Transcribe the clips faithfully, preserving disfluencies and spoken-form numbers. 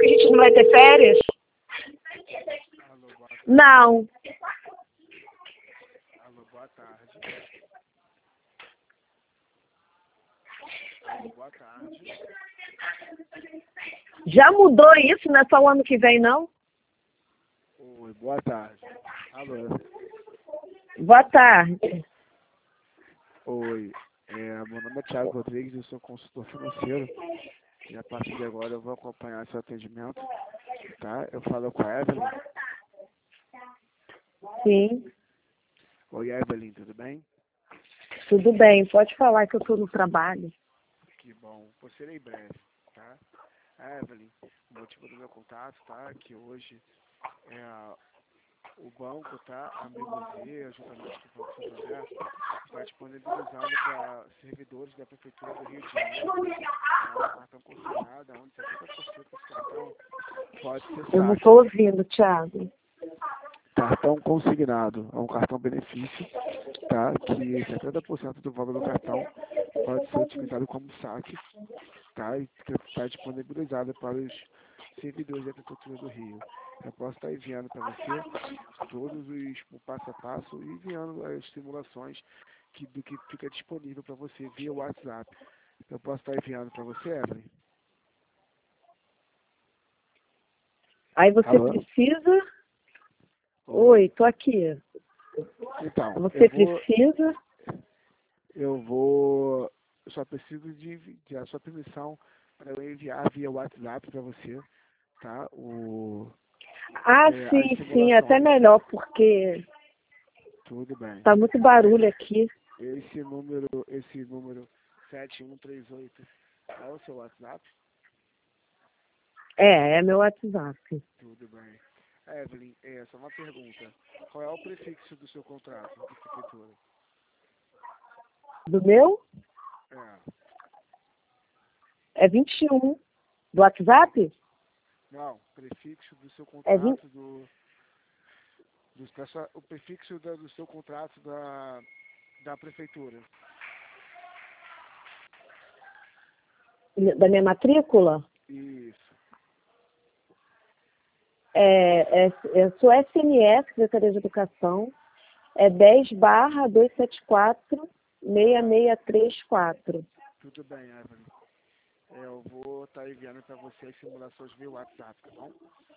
que a gente não vai ter férias? Alô, boa tarde. Não. Alô, boa tarde. Alô, boa tarde. Já mudou isso? Não é só o ano que vem, não? Oi, boa tarde. Alô. Boa tarde. Oi, é, meu nome é Thiago Rodrigues, eu sou consultor financeiro e a partir de agora eu vou acompanhar seu atendimento, tá? Eu falo com a Evelyn. Sim, Oi, Evelyn, tudo bem? tudo bem. Pode falar que eu estou no trabalho. Que bom, vou ser breve, tá? Evelyn, o motivo do meu contato, tá? Que hoje é o banco, tá? Amigo Z, juntamente com o Banco Santander, está disponibilizando para servidores da Prefeitura do Rio de Janeiro tá? Um cartão consignado, onde setenta por cento desse cartão pode ser Eu não saque. estou ouvindo, Thiago. Cartão consignado é um cartão benefício, tá? Que setenta por cento do valor do cartão pode ser utilizado como saque, tá? E que está disponibilizado para os servidores da Prefeitura do Rio. Eu posso estar enviando para você todos os o passo a passo e enviando as simulações que, do que fica disponível para você via WhatsApp. Eu posso estar enviando para você, Evelyn? Aí você Alô? precisa... Oi, tô aqui. Então, Você eu vou, precisa... eu vou, eu só preciso de, de a sua permissão para eu enviar via WhatsApp para você, tá? O, Ah, é, as sim, sim, até simulações. melhor, porque Tudo bem. tá muito barulho aqui. Esse número, esse número sete um três oito é o seu WhatsApp? É, é meu WhatsApp. Tudo bem. Evelyn, é só uma pergunta. Qual é o prefixo do seu contrato de prefeitura? Do meu? É. É vinte e um. Do WhatsApp? Não, prefixo do seu É vinte... contrato do, do da sua- o prefixo da- do seu contrato da, da prefeitura. Da minha matrícula? Isso. É, é, eu sou S M S, Secretaria de Educação. É dez barra duzentos e setenta e quatro, seis seis três quatro. Tudo bem, Evelyn. É, eu vou estar enviando para você as simulações via WhatsApp, tá bom?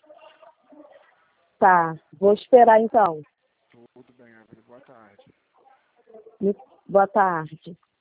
Tá, vou esperar então. Tudo bem, Evelyn. Boa tarde. Boa tarde.